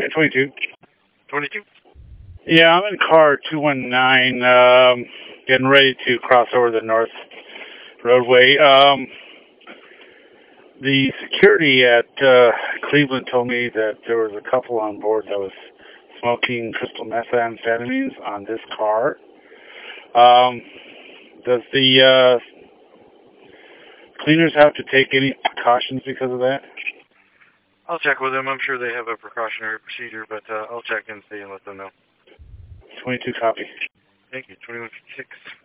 22. 22? Yeah, I'm in car 219, getting ready to cross over the north roadway. The security at Cleveland told me that there was a couple on board that was smoking crystal methamphetamines on this car. Does the cleaners have to take any precautions because of that? I'll check with them. I'm sure they have a precautionary procedure, but I'll check and see and let them know. 22 copy. Thank you. 2156.